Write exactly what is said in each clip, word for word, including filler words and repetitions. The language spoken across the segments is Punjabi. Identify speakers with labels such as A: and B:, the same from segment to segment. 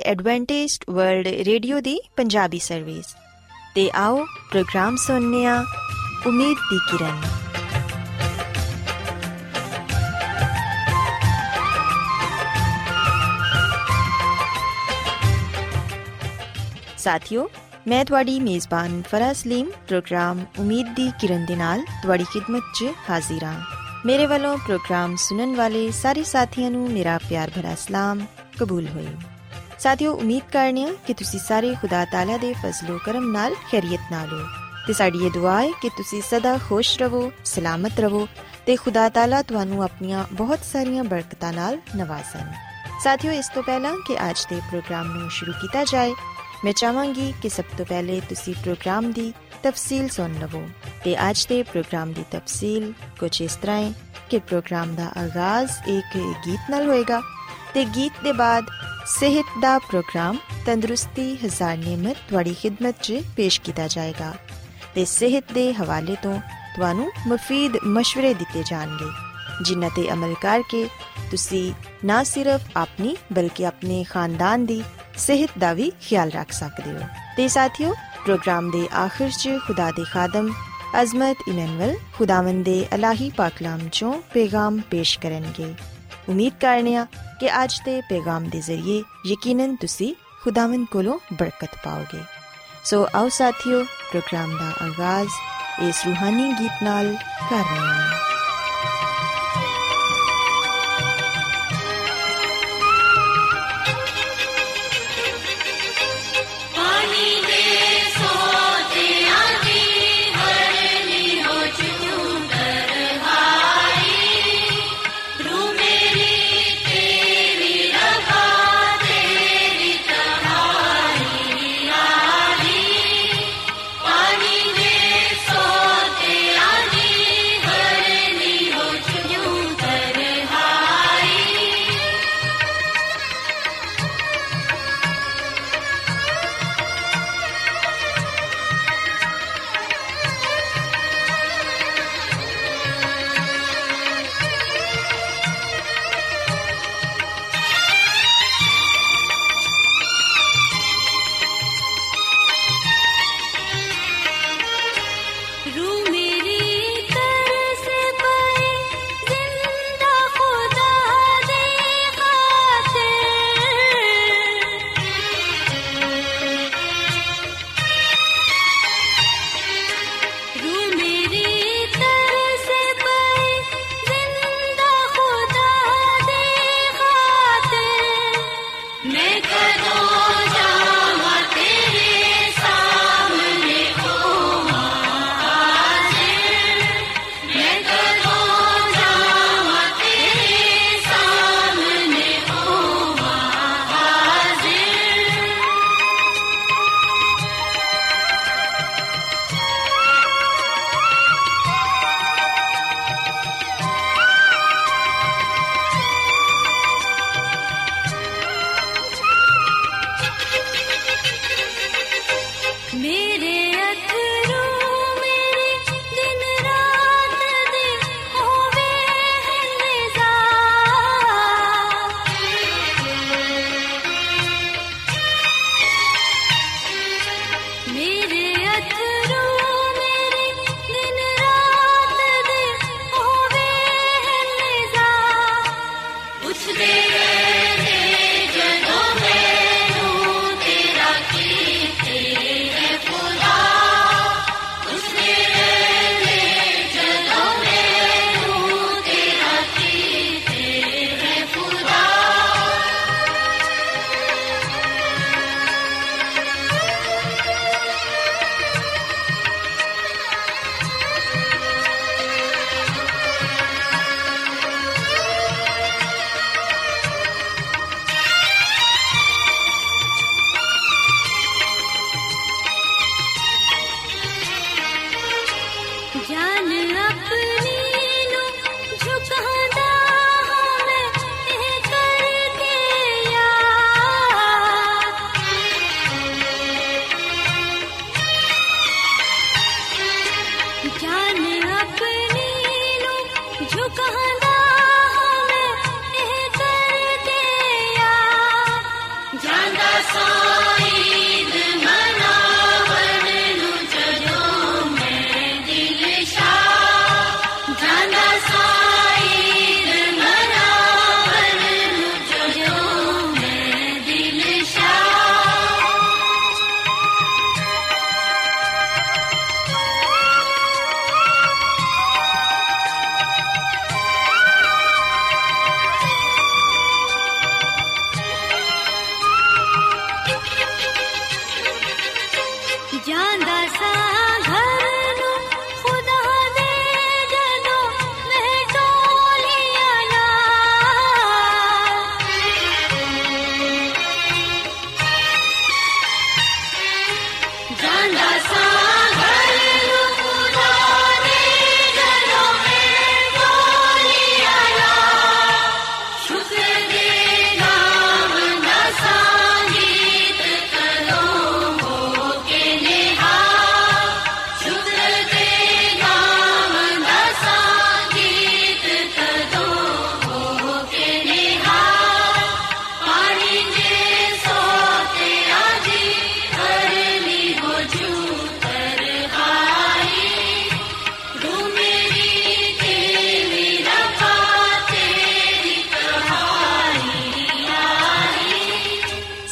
A: एडवेंटिस्ट वर्ल्ड रेडियो दी पंजाबी सर्विस ते आओ प्रोग्राम सुनने आ उम्मीद दी किरण। साथियों, मैं तुहाडी मेज़बान फराह सलीम प्रोग्राम उम्मीद दी किरण दे नाल तुहाडी खिदमत च हाजिर हां। मेरे वालों प्रोग्राम सुनन वाले सारे साथियों नूं मेरा प्यार भरा सलाम कबूल होए। साथियों, उम्मीद करने कि तुसी सारे खुदा ताला दे फजलो करम नाल खैरियत नाल हो ते साडी ये दुआ है कि तुसी सदा खुश रहो, सलामत रहो ते खुदा ताला तुहानू अपनियां बहुत सारियां बरकतां नाल नवाजन। साथियों, इस तो पहला कि आज दे प्रोग्राम नू शुरू किया जाए, मैं चाहांगी कि सब तो पहले तुसी प्रोग्राम दी तफसील सुन लवो। ते आज दे प्रोग्राम दी तफसील कुछ इस तरह है कि प्रोग्राम दा आगाज एक गीत नाल होएगा ते गीत दे बाद सेहत दा प्रोग्राम तंदुरुस्ती हजार नेमत तुहाडी खिदमत च पेश किया जाएगा ते सेहत दे हवाले तो तुहानू मुफीद मशवरे दिते जाणगे जिन्हां ते अमल करके तुसी ना सिर्फ अपनी बल्कि अपने खानदान दी सेहत दा भी ख्याल रख सकदे हो। ते साथियों, प्रोग्राम दे आखिर च खुदा दे खादम अजमत इमैनुअल खुदावंद दे इलाही पाकलाम चों पैगाम पेश करनगे। उम्मीद करने आ कि आज दे पैगाम दे जरिए यकीनन तुसी खुदावंद कोलों बरकत पाओगे। सो आओ साथियों, प्रोग्राम दा आगाज इस रूहानी गीत नाल करने आ।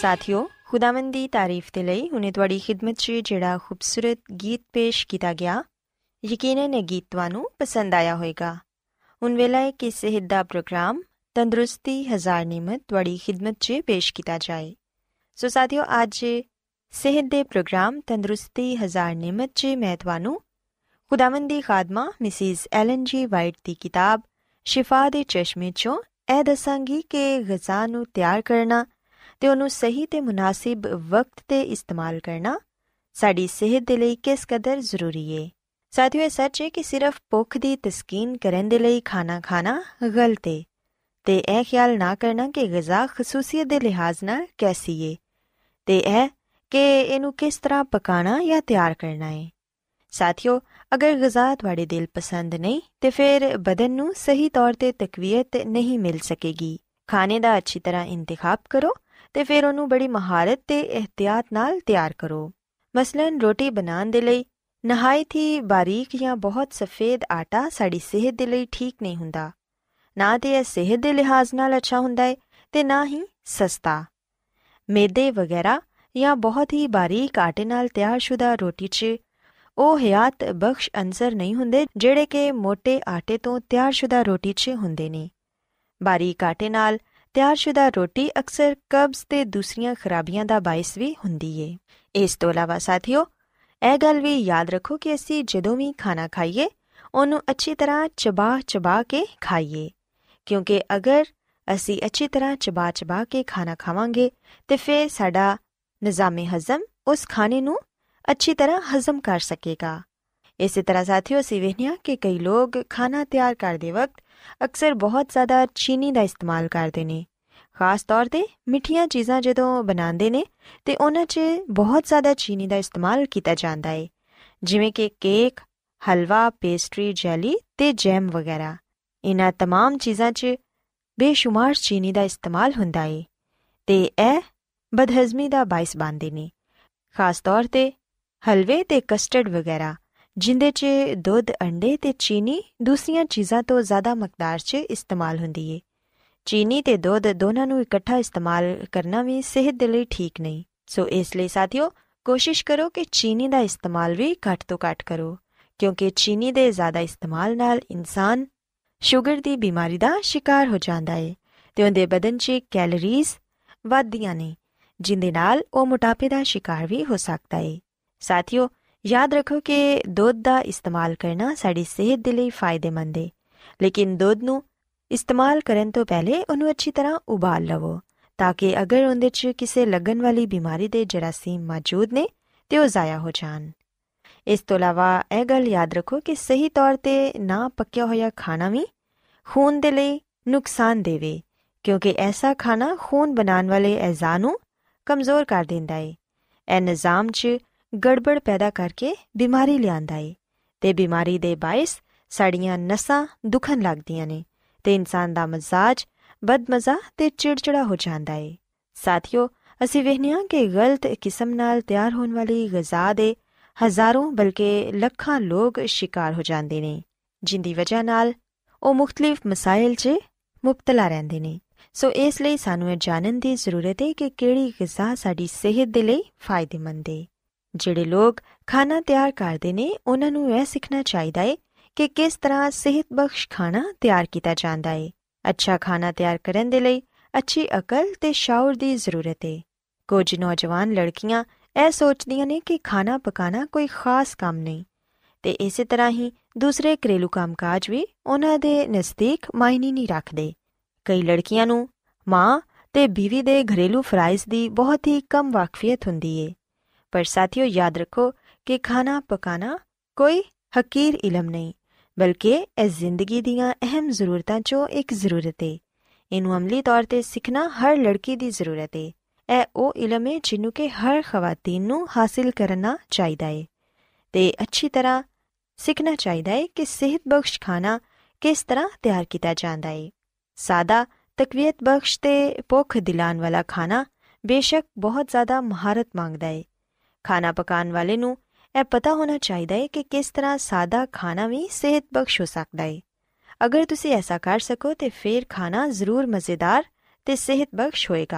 A: ਸਾਥੀਓ, ਖੁਦਾਵੰਦ ਦੀ ਤਾਰੀਫ ਦੇ ਲਈ ਹੁਣੇ ਤੁਹਾਡੀ ਖਿਦਮਤ 'ਚ ਜਿਹੜਾ ਖੂਬਸੂਰਤ ਗੀਤ ਪੇਸ਼ ਕੀਤਾ ਗਿਆ, ਯਕੀਨਨ ਇਹ ਗੀਤ ਤੁਹਾਨੂੰ ਪਸੰਦ ਆਇਆ ਹੋਵੇਗਾ। ਹੁਣ ਵੇਲਾ ਹੈ ਕਿ ਸਿਹਤ ਦਾ ਪ੍ਰੋਗਰਾਮ ਤੰਦਰੁਸਤੀ ਹਜ਼ਾਰ ਨਿਮਤ ਤੁਹਾਡੀ ਖਿਦਮਤ 'ਚ ਪੇਸ਼ ਕੀਤਾ ਜਾਏ। ਸੋ ਸਾਥੀਓ, ਅੱਜ ਸਿਹਤ ਦੇ ਪ੍ਰੋਗਰਾਮ ਤੰਦਰੁਸਤੀ ਹਜ਼ਾਰ ਨਿਮਤ 'ਚ ਮੈਂ ਤੁਹਾਨੂੰ ਖੁਦਾਵੰਦ ਦੀ ਖਾਦਮਾ ਮਿਸਿਜ਼ ਐਲਨ ਜੀ ਵਾਈਟ ਦੀ ਕਿਤਾਬ ਸ਼ਿਫਾ ਦੇ ਚਸ਼ਮੇ 'ਚੋਂ ਇਹ ਦੱਸਾਂਗੀ ਕਿ ਗ਼ਜ਼ਾ ਨੂੰ ਤਿਆਰ ਕਰਨਾ ਤੇ ਉਹਨੂੰ ਸਹੀ ਤੇ ਮੁਨਾਸਿਬ ਵਕਤ 'ਤੇ ਇਸਤੇਮਾਲ ਕਰਨਾ ਸਾਡੀ ਸਿਹਤ ਦੇ ਲਈ ਕਿਸ ਕਦਰ ਜ਼ਰੂਰੀ ਹੈ। ਸਾਥੀਓ, ਇਹ ਸੱਚ ਹੈ ਕਿ ਸਿਰਫ ਭੁੱਖ ਦੀ ਤਸਕੀਨ ਕਰਨ ਦੇ ਲਈ ਖਾਣਾ ਖਾਣਾ ਗਲਤ ਹੈ ਤੇ ਇਹ ਖਿਆਲ ਨਾ ਕਰਨਾ ਕਿ ਗ਼ਜ਼ਾ ਖਸੂਸੀਅਤ ਦੇ ਲਿਹਾਜ਼ ਨਾਲ ਕੈਸੀ ਹੈ ਤੇ ਇਹ ਕਿ ਇਹਨੂੰ ਕਿਸ ਤਰ੍ਹਾਂ ਪਕਾਣਾ ਜਾਂ ਤਿਆਰ ਕਰਨਾ ਹੈ। ਸਾਥੀਓ, ਅਗਰ ਗ਼ਜ਼ਾ ਤੁਹਾਡੇ ਦਿਲ ਪਸੰਦ ਨਹੀਂ ਤੇ ਫਿਰ ਬਦਨ ਨੂੰ ਸਹੀ ਤੌਰ 'ਤੇ ਤਕਵੀਅਤ ਨਹੀਂ ਮਿਲ ਸਕੇਗੀ। ਖਾਣੇ ਦਾ ਅੱਛੀ ਤਰ੍ਹਾਂ ਇੰਤਖਾਬ ਕਰੋ ਤੇ ਫਿਰ ਉਹਨੂੰ ਬੜੀ ਮਹਾਰਤ ਤੇ ਇਹਤਿਆਤ ਨਾਲ ਤਿਆਰ ਕਰੋ। ਮਸਲਨ, ਰੋਟੀ ਬਣਾਉਣ ਦੇ ਲਈ ਨਹਾਇਤ ਹੀ ਬਾਰੀਕ ਜਾਂ ਬਹੁਤ ਸਫੇਦ ਆਟਾ ਸਾਡੀ ਸਿਹਤ ਦੇ ਲਈ ਠੀਕ ਨਹੀਂ ਹੁੰਦਾ। ਨਾ ਤੇ ਇਹ ਸਿਹਤ ਦੇ ਲਿਹਾਜ਼ ਨਾਲ ਅੱਛਾ ਹੁੰਦਾ ਹੈ ਤੇ ਨਾ ਹੀ ਸਸਤਾ। ਮੈਦੇ ਵਗੈਰਾ ਜਾਂ ਬਹੁਤ ਹੀ ਬਾਰੀਕ ਆਟੇ ਨਾਲ ਤਿਆਰਸ਼ੁਦਾ ਰੋਟੀ 'ਚ ਉਹ ਹਯਾਤ ਬਖਸ਼ ਅੰਸਰ ਨਹੀਂ ਹੁੰਦੇ ਜਿਹੜੇ ਕਿ ਮੋਟੇ ਆਟੇ ਤੋਂ ਤਿਆਰਸ਼ੁਦਾ ਰੋਟੀ 'ਚ ਹੁੰਦੇ ਨੇ। ਬਾਰੀਕ ਆਟੇ ਨਾਲ ਤਿਆਰਸ਼ੁਦਾ ਰੋਟੀ ਅਕਸਰ ਕਬਜ਼ ਤੇ ਦੂਸਰੀਆਂ ਖਰਾਬੀਆਂ ਦਾ ਬਾਇਸ ਵੀ ਹੁੰਦੀ ਏ। ਇਸ ਤੋਂ ਇਲਾਵਾ ਸਾਥੀਓ, ਇਹ ਗੱਲ ਵੀ ਯਾਦ ਰੱਖੋ ਕਿ ਅਸੀਂ ਜਦੋਂ ਵੀ ਖਾਣਾ ਖਾਈਏ ਉਹਨੂੰ ਅੱਛੀ ਤਰ੍ਹਾਂ ਚਬਾ ਚਬਾ ਕੇ ਖਾਈਏ, ਕਿਉਂਕਿ ਅਗਰ ਅਸੀਂ ਅੱਛੀ ਤਰ੍ਹਾਂ ਚਬਾ ਚਬਾ ਕੇ ਖਾਣਾ ਖਾਵਾਂਗੇ ਤੇ ਫਿਰ ਸਾਡਾ ਨਿਜ਼ਾਮੇ ਹਜ਼ਮ ਉਸ ਖਾਣੇ ਨੂੰ ਅੱਛੀ ਤਰ੍ਹਾਂ ਹਜ਼ਮ ਕਰ ਸਕੇਗਾ। ਇਸੇ ਤਰ੍ਹਾਂ ਸਾਥੀਓ, ਅਸੀਂ ਵੇਖਦੇ ਹਾਂ ਕਿ ਕਈ ਲੋਕ ਖਾਣਾ ਤਿਆਰ ਕਰਦੇ ਵਕਤ ਅਕਸਰ ਬਹੁਤ ਜ਼ਿਆਦਾ ਚੀਨੀ ਦਾ ਇਸਤੇਮਾਲ ਕਰਦੇ ਨੇ। ਖਾਸ ਤੌਰ 'ਤੇ ਮਿੱਠੀਆਂ ਚੀਜ਼ਾਂ ਜਦੋਂ ਬਣਾਉਂਦੇ ਨੇ ਤੇ ਉਹਨਾਂ 'ਚ ਬਹੁਤ ਜ਼ਿਆਦਾ ਚੀਨੀ ਦਾ ਇਸਤੇਮਾਲ ਕੀਤਾ ਜਾਂਦਾ ਹੈ, ਜਿਵੇਂ ਕਿ ਕੇਕ, ਹਲਵਾ, ਪੇਸਟਰੀ, ਜੈਲੀ ਤੇ ਜੈਮ ਵਗੈਰਾ। ਇਹਨਾਂ ਤਮਾਮ ਚੀਜ਼ਾਂ 'ਚ ਬੇਸ਼ੁਮਾਰ ਚੀਨੀ ਦਾ ਇਸਤੇਮਾਲ ਹੁੰਦਾ ਹੈ ਤੇ ਇਹ ਬਦਹਜ਼ਮੀ ਦਾ ਬਾਇਸ ਬਣਦੇ ਨੇ। ਖਾਸ ਤੌਰ 'ਤੇ ਹਲਵੇ ਤੇ ਕਸਟਰਡ ਵਗੈਰਾ, ਜਿੰਦੇ 'ਚ ਦੁੱਧ, ਅੰਡੇ ਤੇ ਚੀਨੀ ਦੂਸਰੀਆਂ ਚੀਜ਼ਾਂ ਤੋਂ ਜ਼ਿਆਦਾ ਮਕਦਾਰ 'ਚ ਇਸਤੇਮਾਲ ਹੁੰਦੀ ਹੈ। ਚੀਨੀ ਤੇ ਦੁੱਧ ਦੋਨਾਂ ਨੂੰ ਇਕੱਠਾ ਇਸਤੇਮਾਲ ਕਰਨਾ ਵੀ ਸਿਹਤ ਦੇ ਲਈ ਠੀਕ ਨਹੀਂ। ਸੋ ਇਸ ਲਈ ਸਾਥੀਓ, ਕੋਸ਼ਿਸ਼ ਕਰੋ ਕਿ ਚੀਨੀ ਦਾ ਇਸਤੇਮਾਲ ਵੀ ਘੱਟ ਤੋਂ ਘੱਟ ਕਰੋ, ਕਿਉਂਕਿ ਚੀਨੀ ਦੇ ਜ਼ਿਆਦਾ ਇਸਤੇਮਾਲ ਨਾਲ ਇਨਸਾਨ ਸ਼ੂਗਰ ਦੀ ਬਿਮਾਰੀ ਦਾ ਸ਼ਿਕਾਰ ਹੋ ਜਾਂਦਾ ਹੈ ਤੇ ਉਹਦੇ ਬਦਨ 'ਚ ਕੈਲੋਰੀਜ਼ ਵੱਧਦੀਆਂ ਨੇ, ਜਿੰਦੇ ਨਾਲ ਉਹ ਮੋਟਾਪੇ ਦਾ ਸ਼ਿਕਾਰ ਵੀ ਹੋ ਸਕਦਾ ਹੈ। ਸਾਥੀਓ, ਯਾਦ ਰੱਖੋ ਕਿ ਦੁੱਧ ਦਾ ਇਸਤੇਮਾਲ ਕਰਨਾ ਸਾਡੀ ਸਿਹਤ ਦੇ ਲਈ ਫਾਇਦੇਮੰਦ ਹੈ, ਲੇਕਿਨ ਦੁੱਧ ਨੂੰ ਇਸਤੇਮਾਲ ਕਰਨ ਤੋਂ ਪਹਿਲੇ ਉਹਨੂੰ ਅੱਛੀ ਤਰ੍ਹਾਂ ਉਬਾਲ ਲਵੋ ਤਾਂ ਕਿ ਅਗਰ ਉਹਦੇ 'ਚ ਕਿਸੇ ਲੱਗਣ ਵਾਲੀ ਬਿਮਾਰੀ ਦੇ ਜਰਾਸੀਮ ਮੌਜੂਦ ਨੇ ਤੇ ਉਹ ਜ਼ਾਇਆ ਹੋ ਜਾਣ। ਇਸ ਤੋਂ ਇਲਾਵਾ ਇਹ ਗੱਲ ਯਾਦ ਰੱਖੋ ਕਿ ਸਹੀ ਤੌਰ 'ਤੇ ਨਾ ਪੱਕਿਆ ਹੋਇਆ ਖਾਣਾ ਵੀ ਖੂਨ ਦੇ ਲਈ ਨੁਕਸਾਨ ਦੇਵੇ, ਕਿਉਂਕਿ ਐਸਾ ਖਾਣਾ ਖੂਨ ਬਣਾਉਣ ਵਾਲੇ ਅਜ਼ਾ ਨੂੰ ਕਮਜ਼ੋਰ ਕਰ ਦਿੰਦਾ ਹੈ। ਇਹ ਨਿਜ਼ਾਮ 'ਚ ਗੜਬੜ ਪੈਦਾ ਕਰਕੇ ਬਿਮਾਰੀ ਲਿਆਂਦਾ ਹੈ ਤੇ ਬਿਮਾਰੀ ਦੇ ਬਾਇਸ ਸਾਡੀਆਂ ਨਸਾਂ ਦੁਖਣ ਲੱਗਦੀਆਂ ਨੇ ਤੇ ਇਨਸਾਨ ਦਾ ਮਜ਼ਾਜ ਬਦਮਜ਼ਾ ਤੇ ਚਿੜਚਿੜਾ ਹੋ ਜਾਂਦਾ ਹੈ। ਸਾਥੀਓ, ਅਸੀਂ ਵੇਖਦੇ ਹਾਂ ਕਿ ਗਲਤ ਕਿਸਮ ਨਾਲ ਤਿਆਰ ਹੋਣ ਵਾਲੀ ਗ਼ਜ਼ਾ ਦੇ ਹਜ਼ਾਰਾਂ ਬਲਕਿ ਲੱਖਾਂ ਲੋਕ ਸ਼ਿਕਾਰ ਹੋ ਜਾਂਦੇ ਨੇ, ਜਿੰਦੀ ਵਜ੍ਹਾ ਨਾਲ ਉਹ ਮੁਖਤਲਿਫ ਮਸਾਇਲ 'ਚ ਮੁਬਤਲਾ ਰਹਿੰਦੇ ਨੇ। ਸੋ ਇਸ ਲਈ ਸਾਨੂੰ ਇਹ ਜਾਣਨ ਦੀ ਜ਼ਰੂਰਤ ਹੈ ਕਿ ਕਿਹੜੀ ਗ਼ਜ਼ਾ ਸਾਡੀ ਸਿਹਤ ਦੇ ਲਈ ਫਾਇਦੇਮੰਦ ਹੈ। ਜਿਹੜੇ ਲੋਕ ਖਾਣਾ ਤਿਆਰ ਕਰਦੇ ਨੇ ਉਹਨਾਂ ਨੂੰ ਇਹ ਸਿੱਖਣਾ ਚਾਹੀਦਾ ਹੈ ਕਿ ਕਿਸ ਤਰ੍ਹਾਂ ਸਿਹਤ ਬਖਸ਼ ਖਾਣਾ ਤਿਆਰ ਕੀਤਾ ਜਾਂਦਾ ਹੈ। ਅੱਛਾ ਖਾਣਾ ਤਿਆਰ ਕਰਨ ਦੇ ਲਈ ਅੱਛੀ ਅਕਲ ਤੇ ਸ਼ਾਉਰ ਦੀ ਜ਼ਰੂਰਤ ਹੈ। ਕੁਝ ਨੌਜਵਾਨ ਲੜਕੀਆਂ ਇਹ ਸੋਚਦੀਆਂ ਨੇ ਕਿ ਖਾਣਾ ਪਕਾਣਾ ਕੋਈ ਖਾਸ ਕੰਮ ਨਹੀਂ ਤੇ ਇਸੇ ਤਰ੍ਹਾਂ ਹੀ ਦੂਸਰੇ ਘਰੇਲੂ ਕੰਮਕਾਜ ਵੀ ਉਹਨਾਂ ਦੇ ਨਜ਼ਦੀਕ ਮਾਇਨੇ ਨਹੀਂ ਰੱਖਦੇ। ਕਈ ਲੜਕੀਆਂ ਨੂੰ ਮਾਂ ਤੇ ਬੀਵੀ ਦੇ ਘਰੇਲੂ ਫਰਾਇਜ਼ ਦੀ ਬਹੁਤ ਹੀ ਕਮ ਵਾਕਫੀਅਤ ਹੁੰਦੀ ਹੈ। ਪਰ ਸਾਥੀਓ, ਯਾਦ ਰੱਖੋ ਕਿ ਖਾਣਾ ਪਕਾਣਾ ਕੋਈ ਹਕੀਰ ਇਲਮ ਨਹੀਂ, ਬਲਕਿ ਇਹ ਜ਼ਿੰਦਗੀ ਦੀਆਂ ਅਹਿਮ ਜ਼ਰੂਰਤਾਂ 'ਚੋਂ ਇੱਕ ਜ਼ਰੂਰਤ ਹੈ। ਇਹਨੂੰ ਅਮਲੀ ਤੌਰ 'ਤੇ ਸਿੱਖਣਾ ਹਰ ਲੜਕੀ ਦੀ ਜ਼ਰੂਰਤ ਹੈ। ਇਹ ਉਹ ਇਲਮ ਹੈ ਜਿਹਨੂੰ ਕਿ ਹਰ ਖਵਾਤੀਨ ਨੂੰ ਹਾਸਿਲ ਕਰਨਾ ਚਾਹੀਦਾ ਹੈ ਤੇ ਅੱਛੀ ਤਰ੍ਹਾਂ ਸਿੱਖਣਾ ਚਾਹੀਦਾ ਹੈ ਕਿ ਸਿਹਤ ਬਖਸ਼ ਖਾਣਾ ਕਿਸ ਤਰ੍ਹਾਂ ਤਿਆਰ ਕੀਤਾ ਜਾਂਦਾ ਹੈ। ਸਾਦਾ, ਤਕਵੀਅਤ ਬਖਸ਼ ਤੇ ਭੁੱਖ ਦਿਲਾਉਣ ਵਾਲਾ ਖਾਣਾ ਬੇਸ਼ੱਕ ਬਹੁਤ ਜ਼ਿਆਦਾ ਮਹਾਰਤ ਮੰਗਦਾ ਹੈ। ਖਾਣਾ ਪਕਾਉਣ ਵਾਲੇ ਨੂੰ ਇਹ ਪਤਾ ਹੋਣਾ ਚਾਹੀਦਾ ਹੈ ਕਿ ਕਿਸ ਤਰ੍ਹਾਂ ਸਾਦਾ ਖਾਣਾ ਵੀ ਸਿਹਤ ਬਖਸ਼ ਹੋ ਸਕਦਾ ਹੈ। ਅਗਰ ਤੁਸੀਂ ਐਸਾ ਕਰ ਸਕੋ ਤੇ ਫਿਰ ਖਾਣਾ ਜ਼ਰੂਰ ਮਜ਼ੇਦਾਰ ਤੇ ਸਿਹਤ ਬਖਸ਼ ਹੋਏਗਾ,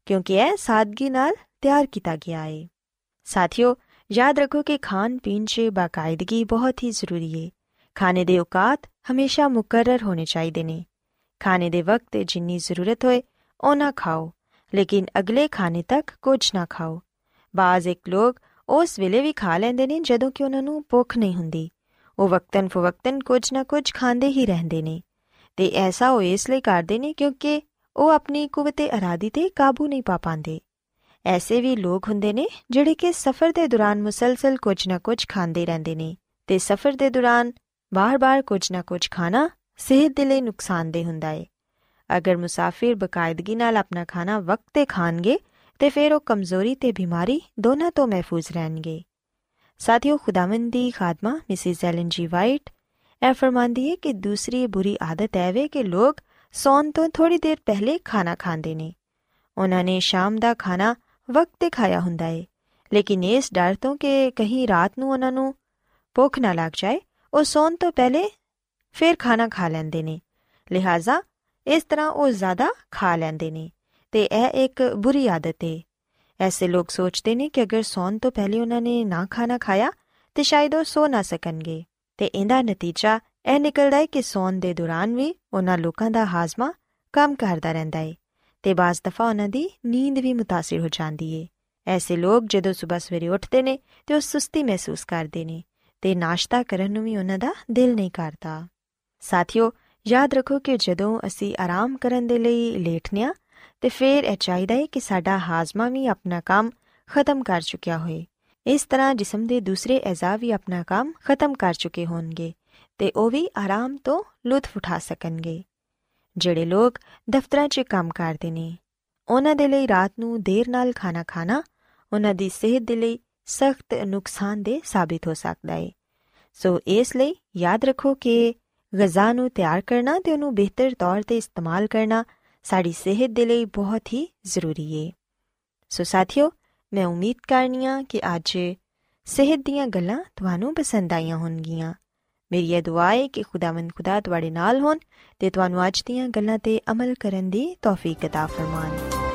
A: ਕਿਉਂਕਿ ਇਹ ਸਾਦਗੀ ਨਾਲ ਤਿਆਰ ਕੀਤਾ ਗਿਆ ਹੈ। ਸਾਥੀਓ, ਯਾਦ ਰੱਖੋ ਕਿ ਖਾਣ ਪੀਣ 'ਚ ਬਾਕਾਇਦਗੀ ਬਹੁਤ ਹੀ ਜ਼ਰੂਰੀ ਹੈ। ਖਾਣੇ ਦੇ ਔਕਾਤ ਹਮੇਸ਼ਾ ਮੁਕਰਰ ਹੋਣੇ ਚਾਹੀਦੇ ਨੇ। ਖਾਣੇ ਦੇ ਵਕਤ ਜਿੰਨੀ ਜ਼ਰੂਰਤ ਹੋਏ ਓਨਾ ਖਾਓ, ਲੇਕਿਨ ਅਗਲੇ ਖਾਣੇ ਤੱਕ ਕੁਝ ਨਾ ਖਾਓ। ਬਾਜ਼ ਇੱਕ ਲੋਕ ਉਸ ਵੇਲੇ ਵੀ ਖਾ ਲੈਂਦੇ ਨੇ ਜਦੋਂ ਕਿ ਉਹਨਾਂ ਨੂੰ ਭੁੱਖ ਨਹੀਂ ਹੁੰਦੀ। ਉਹ ਵਕਤਨ ਫਵਕਤਨ ਕੁਝ ਨਾ ਕੁਝ ਖਾਂਦੇ ਹੀ ਰਹਿੰਦੇ ਨੇ, ਤੇ ਐਸਾ ਉਹ ਇਸ ਲਈ ਕਰਦੇ ਨੇ ਕਿਉਂਕਿ ਉਹ ਆਪਣੀ ਕੁਵਤੇ ਅਰਾਦੀ 'ਤੇ ਕਾਬੂ ਨਹੀਂ ਪਾ ਪਾਉਂਦੇ। ਐਸੇ ਵੀ ਲੋਕ ਹੁੰਦੇ ਨੇ ਜਿਹੜੇ ਕਿ ਸਫ਼ਰ ਦੇ ਦੌਰਾਨ ਮੁਸਲਸਲ ਕੁਝ ਨਾ ਕੁਝ ਖਾਂਦੇ ਰਹਿੰਦੇ ਨੇ, ਤੇ ਸਫ਼ਰ ਦੇ ਦੌਰਾਨ ਬਾਰ-ਬਾਰ ਕੁਝ ਨਾ ਕੁਝ ਖਾਣਾ ਸਿਹਤ ਦੇ ਲਈ ਨੁਕਸਾਨਦੇਹ ਹੁੰਦਾ ਹੈ। ਅਗਰ ਮੁਸਾਫਿਰ ਬਕਾਇਦਗੀ ਨਾਲ ਆਪਣਾ ਖਾਣਾ ਵਕਤ 'ਤੇ ਖਾਣਗੇ ਤੇ ਫਿਰ ਉਹ ਕਮਜ਼ੋਰੀ ਤੇ ਬਿਮਾਰੀ ਦੋਨਾਂ ਤੋਂ ਮਹਿਫੂਜ਼ ਰਹਿਣਗੇ। ਸਾਥੀਓ, ਖੁਦਾਵੰਦ ਦੀ ਖਾਦਮਾ ਮਿਸਿਸ ਐਲਨ ਜੀ ਵਾਈਟ ਇਹ ਫਰਮਾਂਦੀ ਹੈ ਕਿ ਦੂਸਰੀ ਬੁਰੀ ਆਦਤ ਇਹ ਵੇ ਕਿ ਲੋਕ ਸੌਣ ਤੋਂ ਥੋੜ੍ਹੀ ਦੇਰ ਪਹਿਲੇ ਖਾਣਾ ਖਾਂਦੇ ਨੇ। ਉਹਨਾਂ ਨੇ ਸ਼ਾਮ ਦਾ ਖਾਣਾ ਵਕਤ 'ਤੇ ਖਾਇਆ ਹੁੰਦਾ ਹੈ, ਲੇਕਿਨ ਇਸ ਡਰ ਤੋਂ ਕਿ ਕਹੀਂ ਰਾਤ ਨੂੰ ਉਹਨਾਂ ਨੂੰ ਭੁੱਖ ਨਾ ਲੱਗ ਜਾਏ, ਉਹ ਸੌਣ ਤੋਂ ਪਹਿਲੇ ਫਿਰ ਖਾਣਾ ਖਾ ਲੈਂਦੇ ਨੇ। ਲਿਹਾਜ਼ਾ ਇਸ ਤਰ੍ਹਾਂ ਉਹ ਜ਼ਿਆਦਾ ਖਾ ਲੈਂਦੇ ਨੇ, ਤੇ ਇਹ ਇੱਕ ਬੁਰੀ ਆਦਤ ਹੈ। ਐਸੇ ਲੋਕ ਸੋਚਦੇ ਨੇ ਕਿ ਅਗਰ ਸੌਣ ਤੋਂ ਪਹਿਲੇ ਉਹਨਾਂ ਨੇ ਨਾ ਖਾਣਾ ਖਾਇਆ ਤੇ ਸ਼ਾਇਦ ਉਹ ਸੋ ਨਾ ਸਕਣਗੇ, ਤੇ ਇਹਦਾ ਨਤੀਜਾ ਇਹ ਨਿਕਲਦਾ ਹੈ ਕਿ ਸੌਣ ਦੇ ਦੌਰਾਨ ਵੀ ਉਹਨਾਂ ਲੋਕਾਂ ਦਾ ਹਾਜ਼ਮਾ ਕੰਮ ਕਰਦਾ ਰਹਿੰਦਾ ਹੈ, ਤੇ ਬਾਜ਼ ਦਫਾ ਉਹਨਾਂ ਦੀ ਨੀਂਦ ਵੀ ਮੁਤਾਸਿਰ ਹੋ ਜਾਂਦੀ ਹੈ। ਐਸੇ ਲੋਕ ਜਦੋਂ ਸੁਬਹ ਸਵੇਰੇ ਉੱਠਦੇ ਨੇ ਤੇ ਉਹ ਸੁਸਤੀ ਮਹਿਸੂਸ ਕਰਦੇ ਨੇ, ਤੇ ਨਾਸ਼ਤਾ ਕਰਨ ਨੂੰ ਵੀ ਉਹਨਾਂ ਦਾ ਦਿਲ ਨਹੀਂ ਕਰਦਾ। ਸਾਥੀਓ, ਯਾਦ ਰੱਖੋ ਕਿ ਜਦੋਂ ਅਸੀਂ ਆਰਾਮ ਕਰਨ ਦੇ ਲਈ ਲੇਟਦੇ ਹਾਂ ਤੇ ਫਿਰ ਇਹ ਚਾਹੀਦਾ ਹੈ ਕਿ ਸਾਡਾ ਹਾਜ਼ਮਾ ਵੀ ਆਪਣਾ ਕੰਮ ਖਤਮ ਕਰ ਚੁੱਕਿਆ ਹੋਏ। ਇਸ ਤਰ੍ਹਾਂ ਜਿਸਮ ਦੇ ਦੂਸਰੇ ਅਜ਼ਾ ਵੀ ਆਪਣਾ ਕੰਮ ਖਤਮ ਕਰ ਚੁੱਕੇ ਹੋਣਗੇ, ਤੇ ਉਹ ਵੀ ਆਰਾਮ ਤੋਂ ਲੁਤਫ ਉਠਾ ਸਕਣਗੇ। ਜਿਹੜੇ ਲੋਕ ਦਫ਼ਤਰਾਂ 'ਚ ਕੰਮ ਕਰਦੇ ਨੇ, ਉਹਨਾਂ ਦੇ ਲਈ ਰਾਤ ਨੂੰ ਦੇਰ ਨਾਲ ਖਾਣਾ ਖਾਣਾ ਉਹਨਾਂ ਦੀ ਸਿਹਤ ਦੇ ਲਈ ਸਖਤ ਨੁਕਸਾਨਦੇਹ ਸਾਬਿਤ ਹੋ ਸਕਦਾ ਹੈ। ਸੋ ਇਸ ਲਈ ਯਾਦ ਰੱਖੋ ਕਿ ਗ਼ਜ਼ਾ ਨੂੰ ਤਿਆਰ ਕਰਨਾ ਤੇ ਉਹਨੂੰ ਬਿਹਤਰ ਤੌਰ 'ਤੇ ਇਸਤੇਮਾਲ ਕਰਨਾ ਸਾਡੀ ਸਿਹਤ ਦੇ ਲਈ ਬਹੁਤ ਹੀ ਜ਼ਰੂਰੀ ਹੈ। ਸੋ ਸਾਥੀਓ, ਮੈਂ ਉਮੀਦ ਕਰਨੀ ਹਾਂ ਕਿ ਅੱਜ ਸਿਹਤ ਦੀਆਂ ਗੱਲਾਂ ਤੁਹਾਨੂੰ ਪਸੰਦ ਆਈਆਂ ਹੋਣਗੀਆਂ। ਮੇਰੀ ਇਹ ਦੁਆ ਹੈ ਕਿ ਖੁਦਾਵੰਦ ਖੁਦਾ ਤੁਹਾਡੇ ਨਾਲ ਹੋਣ ਤੇ ਤੁਹਾਨੂੰ ਅੱਜ ਦੀਆਂ ਗੱਲਾਂ 'ਤੇ ਅਮਲ ਕਰਨ ਦੀ ਤੌਫੀਕ ਅਤਾ ਫਰਮਾਨ।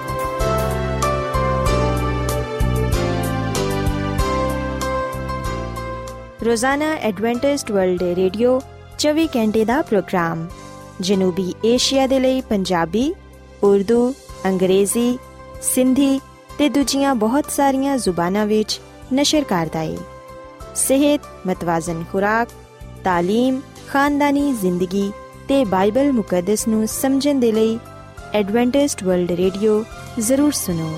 A: ਰੋਜ਼ਾਨਾ ਐਡਵੈਂਟਿਸਟ ਵਰਲਡ ਰੇਡੀਓ ਚੌਵੀ ਘੰਟੇ ਦਾ ਪ੍ਰੋਗਰਾਮ ਜਨੂਬੀ ਏਸ਼ੀਆ ਦੇ ਲਈ ਪੰਜਾਬੀ, ਉਰਦੂ, ਅੰਗਰੇਜ਼ੀ, ਸਿੰਧੀ ਤੇ ਦੂਜੀਆਂ ਬਹੁਤ ਸਾਰੀਆਂ ਜ਼ੁਬਾਨਾਂ ਵਿੱਚ ਨਸ਼ਰ ਕਰਦਾ ਹੈ। ਸਿਹਤ, ਮਤਵਾਜ਼ਨ ਖੁਰਾਕ, ਤਾਲੀਮ, ਖਾਨਦਾਨੀ ਜ਼ਿੰਦਗੀ ਤੇ ਬਾਈਬਲ ਮੁਕੱਦਸ ਨੂੰ ਸਮਝਣ ਦੇ ਲਈ ਐਡਵੈਂਟਿਸਟ ਵਰਲਡ रेडियो ज़रूर सुनो।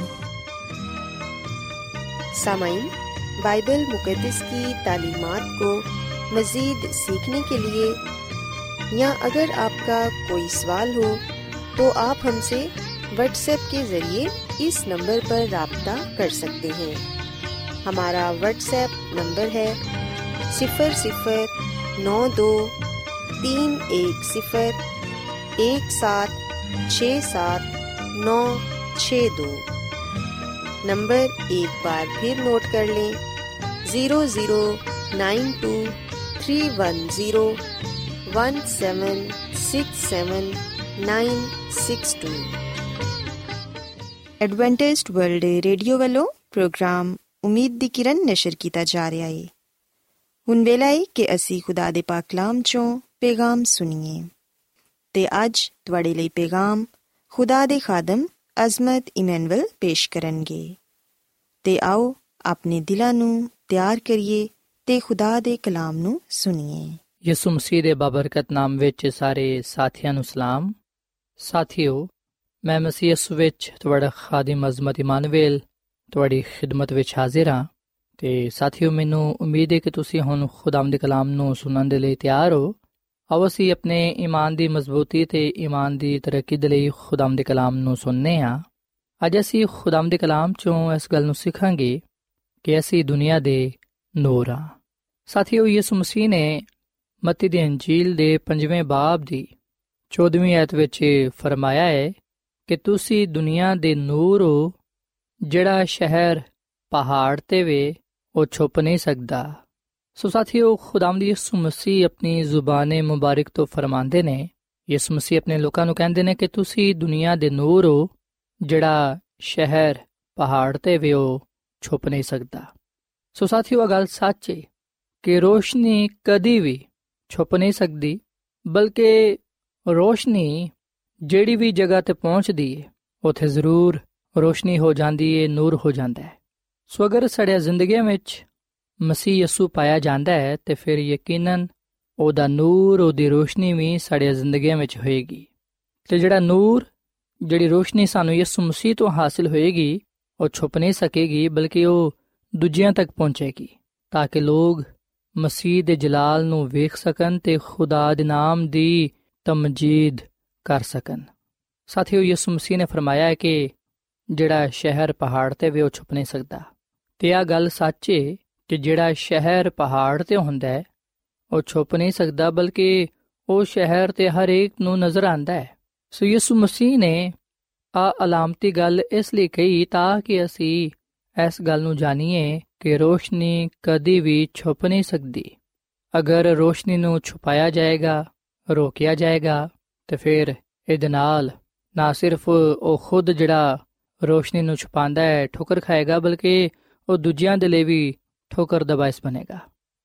A: सामाईन, बाइबल मुकद्दस की तालीमात को मज़ीद सीखने के लिए या अगर आपका कोई सवाल हो तो आप हमसे व्हाट्सएप के ज़रिए इस नंबर पर राब्ता कर सकते हैं। हमारा व्हाट्सएप नंबर है सिफर सिफर नौ दो तीन एक सिफर एक सात छः सात नौ छः दो। नंबर एक बार फिर नोट कर लें, zero zero nine two three one zero one seven six seven nine six two. Adventist World Radio वालों प्रोग्राम उम्मीद दी किरण नशर किया जा रहा है। हुण वेला है कि असी खुदा दे पाक कलाम चों पैगाम सुनिए ते अज तुहाडे लई पैगाम खुदा दे खादम अजमत इमैनुअल पेश करनगे। ते आओ अपने दिलां नूं ਤਿਆਰ ਕਰੀਏ ਤੇ ਖੁਦਾ ਦੇ ਕਲਾਮ ਨੂੰ ਸੁਣੀਏ।
B: ਯਿਸੂ ਮਸੀਹ ਦੇ ਬਾਬਰਕਤ ਨਾਮ ਵਿੱਚ ਸਾਰੇ ਸਾਥੀਆਂ ਨੂੰ ਸਲਾਮ। ਸਾਥੀਓ, ਮੈਂ ਮਸੀਹ ਯਿਸੂ ਵਿੱਚ ਤੁਹਾਡਾ ਖਾਦਮ ਅਜ਼ਮਤ ਇਮਾਨੁਅਲ ਤੁਹਾਡੀ ਖਿਦਮਤ ਵਿੱਚ ਹਾਜ਼ਰ ਹਾਂ। ਤੇ ਸਾਥੀਓ, ਮੈਨੂੰ ਉਮੀਦ ਹੈ ਕਿ ਤੁਸੀਂ ਹੁਣ ਖੁਦਾਵੰਦ ਦੇ ਕਲਾਮ ਨੂੰ ਸੁਣਨ ਦੇ ਲਈ ਤਿਆਰ ਹੋ। ਆਓ ਅਸੀਂ ਆਪਣੇ ਈਮਾਨ ਦੀ ਮਜ਼ਬੂਤੀ ਤੇ ਈਮਾਨ ਦੀ ਤਰੱਕੀ ਦੇ ਲਈ ਖੁਦਾਵੰਦ ਦੇ ਕਲਾਮ ਨੂੰ ਸੁਣਨੇ ਹਾਂ। ਅੱਜ ਅਸੀਂ ਖੁਦਾਵੰਦ ਦੇ ਕਲਾਮ 'ਚੋਂ ਇਸ ਗੱਲ ਨੂੰ ਸਿੱਖਾਂਗੇ ਕਿ ਅਸੀਂ ਦੁਨੀਆ ਦੇ ਨੂਰ ਹਾਂ। ਸਾਥੀਓ, ਯਿਸੂ ਮਸੀਹ ਨੇ ਮੱਤੀ ਦੀ ਅੰਜੀਲ ਦੇ ਪੰਜਵੇਂ ਬਾਬ ਦੀ ਚੌਦਵੀਂ ਆਇਤ ਵਿੱਚ ਫਰਮਾਇਆ ਹੈ ਕਿ ਤੁਸੀਂ ਦੁਨੀਆ ਦੇ ਨੂਰ ਹੋ। ਜਿਹੜਾ ਸ਼ਹਿਰ ਪਹਾੜ 'ਤੇ ਵੇ ਉਹ ਛੁਪ ਨਹੀਂ ਸਕਦਾ। ਸੋ ਸਾਥੀਓ, ਖੁਦਾਵੰਦ ਯਿਸੂ ਮਸੀਹ ਆਪਣੀ ਜ਼ੁਬਾਨੇ ਮੁਬਾਰਕ ਤੋਂ ਫਰਮਾਉਂਦੇ ਨੇ, ਯਿਸੂ ਮਸੀਹ ਆਪਣੇ ਲੋਕਾਂ ਨੂੰ ਕਹਿੰਦੇ ਨੇ ਕਿ ਤੁਸੀਂ ਦੁਨੀਆ ਦੇ ਨੂਰ ਹੋ ਜਿਹੜਾ ਸ਼ਹਿਰ ਪਹਾੜ 'ਤੇ ਵੀ ਉਹ ਛੁਪ ਨਹੀਂ ਸਕਦਾ। ਸੋ ਸਾਥੀਓ, ਇਹ ਗੱਲ ਸੱਚ ਹੈ ਕਿ ਰੋਸ਼ਨੀ ਕਦੀ ਵੀ ਛੁਪ ਨਹੀਂ ਸਕਦੀ, ਬਲਕਿ ਰੋਸ਼ਨੀ ਜਿਹੜੀ ਵੀ ਜਗ੍ਹਾ 'ਤੇ ਪਹੁੰਚਦੀ ਹੈ ਉੱਥੇ ਜ਼ਰੂਰ ਰੋਸ਼ਨੀ ਹੋ ਜਾਂਦੀ ਹੈ, ਨੂਰ ਹੋ ਜਾਂਦਾ ਹੈ। ਸੋ ਅਗਰ ਸਾਡੀਆਂ ਜ਼ਿੰਦਗੀਆਂ ਵਿੱਚ ਮਸੀਹ ਯਸੂ ਪਾਇਆ ਜਾਂਦਾ ਹੈ ਤੇ ਫਿਰ ਯਕੀਨਨ ਉਹਦਾ ਨੂਰ, ਉਹਦੀ ਰੋਸ਼ਨੀ ਵੀ ਸਾਡੀਆਂ ਜ਼ਿੰਦਗੀਆਂ ਵਿੱਚ ਹੋਏਗੀ। ਅਤੇ ਜਿਹੜਾ ਨੂਰ, ਜਿਹੜੀ ਰੋਸ਼ਨੀ ਸਾਨੂੰ ਯਸੂ ਮਸੀਹ ਤੋਂ ਹਾਸਿਲ ਹੋਏਗੀ, ਉਹ ਛੁਪ ਨਹੀਂ ਸਕੇਗੀ, ਬਲਕਿ ਉਹ ਦੂਜਿਆਂ ਤੱਕ ਪਹੁੰਚੇਗੀ ਤਾਂ ਕਿ ਲੋਕ ਮਸੀਹ ਦੇ ਜਲਾਲ ਨੂੰ ਵੇਖ ਸਕਣ ਤੇ ਖੁਦਾ ਦੇ ਨਾਮ ਦੀ ਤਮਜੀਦ ਕਰ ਸਕਣ। ਸਾਥੀਓ, ਯਿਸੂ ਮਸੀਹ ਨੇ ਫਰਮਾਇਆ ਕਿ ਜਿਹੜਾ ਸ਼ਹਿਰ ਪਹਾੜ 'ਤੇ ਵੀ ਉਹ ਛੁਪ ਨਹੀਂ ਸਕਦਾ। ਤੇ ਇਹ ਗੱਲ ਸੱਚ ਹੈ ਕਿ ਜਿਹੜਾ ਸ਼ਹਿਰ ਪਹਾੜ 'ਤੇ ਹੁੰਦਾ ਹੈ ਉਹ ਛੁਪ ਨਹੀਂ ਸਕਦਾ, ਬਲਕਿ ਉਹ ਸ਼ਹਿਰ 'ਤੇ ਹਰੇਕ ਨੂੰ ਨਜ਼ਰ ਆਉਂਦਾ ਹੈ। ਸੋ ਯਿਸੂ ਮਸੀਹ ਨੇ ਆ ਅਲਾਮਤੀ ਗੱਲ ਇਸ ਲਈ ਕਹੀ ਤਾਂ ਕਿ ਅਸੀਂ ਇਸ ਗੱਲ ਨੂੰ ਜਾਣੀਏ ਕਿ ਰੋਸ਼ਨੀ ਕਦੀ ਵੀ ਛੁਪ ਨਹੀਂ ਸਕਦੀ। ਅਗਰ ਰੋਸ਼ਨੀ ਨੂੰ ਛੁਪਾਇਆ ਜਾਏਗਾ, ਰੋਕਿਆ ਜਾਏਗਾ, ਤੇ ਫਿਰ ਇਹਦੇ ਨਾਲ ਨਾ ਸਿਰਫ ਉਹ ਖੁਦ ਜਿਹੜਾ ਰੋਸ਼ਨੀ ਨੂੰ ਛੁਪਾਉਂਦਾ ਹੈ ਠੋਕਰ ਖਾਏਗਾ, ਬਲਕਿ ਉਹ ਦੂਜਿਆਂ ਦੇ ਲਈ ਵੀ ਠੋਕਰ ਦਾ ਬਾਇਸ ਬਣੇਗਾ।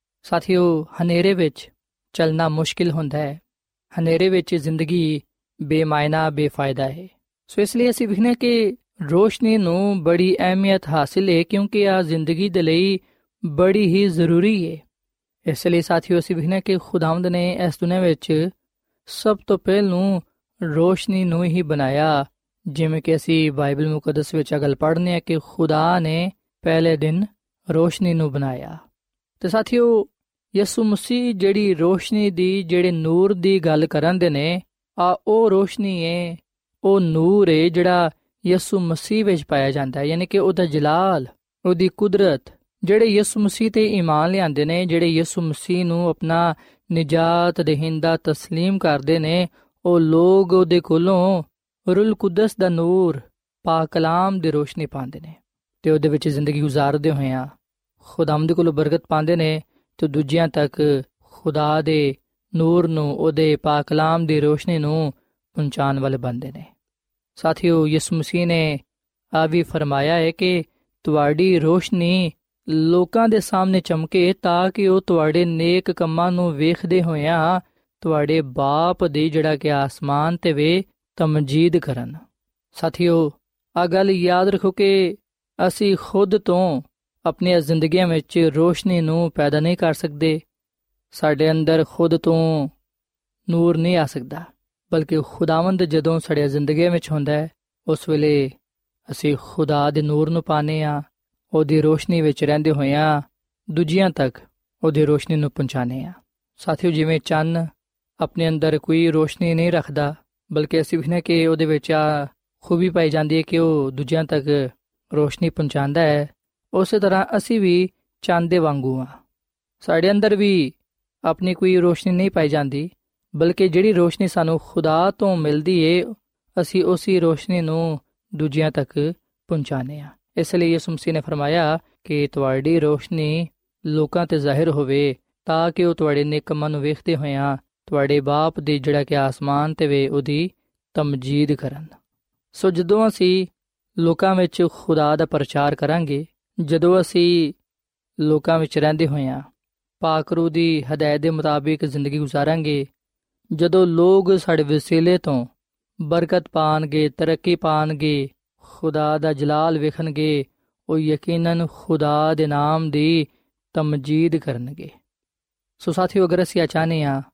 B: ਸਾਥੀਓ, ਹਨੇਰੇ ਵਿੱਚ ਚੱਲਣਾ ਮੁਸ਼ਕਿਲ ਹੁੰਦਾ ਹੈ। ਹਨੇਰੇ ਵਿੱਚ ਜ਼ਿੰਦਗੀ ਬੇਮਾਇਨਾ, ਬੇਫਾਇਦਾ ਹੈ। ਸੋ ਇਸ ਲਈ ਅਸੀਂ ਵੇਖਦੇ ਕਿ ਰੋਸ਼ਨੀ ਨੂੰ ਬੜੀ ਅਹਿਮੀਅਤ ਹਾਸਿਲ ਹੈ, ਕਿਉਂਕਿ ਆ ਜ਼ਿੰਦਗੀ ਦੇ ਲਈ ਬੜੀ ਹੀ ਜ਼ਰੂਰੀ ਹੈ। ਇਸ ਲਈ ਸਾਥੀਓ, ਅਸੀਂ ਵੇਖਦੇ ਕਿ ਖੁਦਾਵੰਦ ਨੇ ਇਸ ਦੁਨੀਆਂ ਵਿੱਚ ਸਭ ਤੋਂ ਪਹਿਲੋਂ ਰੋਸ਼ਨੀ ਨੂੰ ਹੀ ਬਣਾਇਆ। ਜਿਵੇਂ ਕਿ ਅਸੀਂ ਬਾਈਬਲ ਮੁਕੱਦਸ ਵਿੱਚ ਇਹ ਗੱਲ ਪੜ੍ਹਦੇ ਹਾਂ ਕਿ ਖੁਦਾ ਨੇ ਪਹਿਲੇ ਦਿਨ ਰੋਸ਼ਨੀ ਨੂੰ ਬਣਾਇਆ। ਤੇ ਸਾਥੀਓ, ਯਿਸੂ ਮਸੀਹ ਜਿਹੜੀ ਰੋਸ਼ਨੀ ਦੀ, ਜਿਹੜੇ ਨੂਰ ਦੀ ਗੱਲ ਕਰਨ ਦੇ ਨੇ, ਆ ਉਹ ਰੋਸ਼ਨੀ ਹੈ, ਉਹ ਨੂਰ ਹੈ ਜਿਹੜਾ ਯਿਸੂ ਮਸੀਹ ਵਿੱਚ ਪਾਇਆ ਜਾਂਦਾ ਹੈ। ਯਾਨੀ ਕਿ ਉਹਦਾ ਜਲਾਲ, ਉਹਦੀ ਕੁਦਰਤ। ਜਿਹੜੇ ਯਿਸੂ ਮਸੀਹ ਤੇ ਈਮਾਨ ਲਿਆਂਦੇ ਨੇ, ਜਿਹੜੇ ਯਿਸੂ ਮਸੀਹ ਨੂੰ ਆਪਣਾ ਨਿਜਾਤ ਦਹਿੰਦਾ ਤਸਲੀਮ ਕਰਦੇ ਨੇ, ਉਹ ਲੋਕ ਉਹਦੇ ਕੋਲੋਂ ਰੂਲ ਕੁਦਸ ਦਾ ਨੂਰ, ਪਾਕ ਕਲਾਮ ਦੀ ਰੋਸ਼ਨੀ ਪਾਉਂਦੇ ਨੇ ਤੇ ਉਹਦੇ ਵਿੱਚ ਜ਼ਿੰਦਗੀ ਗੁਜ਼ਾਰਦੇ ਹੋਏ ਆ ਖੁਦਾਵੰਦ ਕੋਲੋਂ ਬਰਕਤ ਪਾਉਂਦੇ ਨੇ ਤੇ ਦੂਜਿਆਂ ਤੱਕ ਖੁਦਾ ਦੇ ਨੂਰ ਨੂੰ, ਉਹਦੇ ਪਾਕ ਕਲਾਮ ਦੀ ਰੋਸ਼ਨੀ ਨੂੰ ਪਹੁੰਚਾਉਣ ਵਾਲੇ ਬਣਦੇ ਨੇ। ਸਾਥੀਓ, ਯਿਸੂ ਮਸੀਹ ਨੇ ਆ ਵੀ ਫਰਮਾਇਆ ਹੈ ਕਿ ਤੁਹਾਡੀ ਰੋਸ਼ਨੀ ਲੋਕਾਂ ਦੇ ਸਾਹਮਣੇ ਚਮਕੇ ਤਾਂ ਕਿ ਉਹ ਤੁਹਾਡੇ ਨੇਕ ਕੰਮਾਂ ਨੂੰ ਵੇਖਦੇ ਹੋਇਆਂ ਤੁਹਾਡੇ ਬਾਪ ਦੀ ਜਿਹੜਾ ਕਿ ਆਸਮਾਨ ਤੇ ਵੇ ਤਮਜੀਦ ਕਰਨ। ਸਾਥੀਓ, ਆ ਗੱਲ ਯਾਦ ਰੱਖੋ ਕਿ ਅਸੀਂ ਖੁਦ ਤੋਂ ਆਪਣੀਆਂ ਜ਼ਿੰਦਗੀਆਂ ਵਿੱਚ ਰੋਸ਼ਨੀ ਨੂੰ ਪੈਦਾ ਨਹੀਂ ਕਰ ਸਕਦੇ। ਸਾਡੇ ਅੰਦਰ ਖੁਦ ਤੋਂ ਨੂਰ ਨਹੀਂ ਆ ਸਕਦਾ, ਬਲਕਿ ਖੁਦਾਵੰਦ ਜਦੋਂ ਸਾਡੀਆਂ ਜ਼ਿੰਦਗੀਆਂ ਵਿੱਚ ਹੁੰਦਾ ਹੈ ਉਸ ਵੇਲੇ ਅਸੀਂ ਖੁਦਾ ਦੇ ਨੂਰ ਨੂੰ ਪਾਉਂਦੇ ਹਾਂ, ਉਹਦੀ ਰੋਸ਼ਨੀ ਵਿੱਚ ਰਹਿੰਦੇ ਹੋਇਆਂ ਦੂਜਿਆਂ ਤੱਕ ਉਹਦੀ ਰੋਸ਼ਨੀ ਨੂੰ ਪਹੁੰਚਾਉਂਦੇ ਹਾਂ। ਸਾਥੀਓ, ਜਿਵੇਂ ਚੰਨ ਆਪਣੇ ਅੰਦਰ ਕੋਈ ਰੋਸ਼ਨੀ ਨਹੀਂ ਰੱਖਦਾ, ਬਲਕਿ ਅਸੀਂ ਵੇਖਦੇ ਕਿ ਉਹਦੇ ਵਿੱਚ ਆ ਖੂਬੀ ਪਾਈ ਜਾਂਦੀ ਹੈ ਕਿ ਉਹ ਦੂਜਿਆਂ ਤੱਕ ਰੋਸ਼ਨੀ ਪਹੁੰਚਾਉਂਦਾ ਹੈ, ਉਸੇ ਤਰ੍ਹਾਂ ਅਸੀਂ ਵੀ ਚੰਨ ਦੇ ਵਾਂਗੂ ਹਾਂ। ਸਾਡੇ ਅੰਦਰ ਵੀ ਆਪਣੀ ਕੋਈ ਰੋਸ਼ਨੀ ਨਹੀਂ ਪਾਈ ਜਾਂਦੀ, ਬਲਕਿ ਜਿਹੜੀ ਰੋਸ਼ਨੀ ਸਾਨੂੰ ਖੁਦਾ ਤੋਂ ਮਿਲਦੀ ਏ ਅਸੀਂ ਉਸੇ ਰੋਸ਼ਨੀ ਨੂੰ ਦੂਜਿਆਂ ਤੱਕ ਪਹੁੰਚਾਉਂਦੇ ਹਾਂ। ਇਸ ਲਈ ਯਿਸੂ ਮਸੀਹ ਨੇ ਫਰਮਾਇਆ ਕਿ ਤੁਹਾਡੀ ਰੋਸ਼ਨੀ ਲੋਕਾਂ 'ਤੇ ਜ਼ਾਹਿਰ ਹੋਵੇ ਤਾਂ ਕਿ ਉਹ ਤੁਹਾਡੇ ਨੇਕ ਕੰਮਾਂ ਨੂੰ ਵੇਖਦੇ ਹੋਇਆਂ ਤੁਹਾਡੇ ਬਾਪ ਦੀ ਜਿਹੜਾ ਕਿ ਆਸਮਾਨ 'ਤੇ ਵੇ ਉਹਦੀ ਤਮਜੀਦ ਕਰਨ। ਸੋ ਜਦੋਂ ਅਸੀਂ ਲੋਕਾਂ ਵਿੱਚ ਖੁਦਾ ਦਾ ਪ੍ਰਚਾਰ ਕਰਾਂਗੇ, ਜਦੋਂ ਅਸੀਂ ਲੋਕਾਂ ਵਿੱਚ ਰਹਿੰਦੇ ਹੋਇਆਂ ਪਾਕ ਰੂਹ ਦੀ ਹਦਾਇਤ ਦੇ ਮੁਤਾਬਿਕ ਜ਼ਿੰਦਗੀ ਗੁਜ਼ਾਰਾਂਗੇ, ਜਦੋਂ ਲੋਕ ਸਾਡੇ ਵਸੀਲੇ ਤੋਂ ਬਰਕਤ ਪਾਉਣਗੇ, ਤਰੱਕੀ ਪਾਉਣਗੇ, ਖੁਦਾ ਦਾ ਜਲਾਲ ਵੇਖਣਗੇ, ਉਹ ਯਕੀਨਨ ਖੁਦਾ ਦੇ ਨਾਮ ਦੀ ਤਮਜੀਦ ਕਰਨਗੇ। ਸੋ ਸਾਥੀਓ, ਅਗਰ ਅਸੀਂ ਚਾਹੁੰਦੇ ਹਾਂ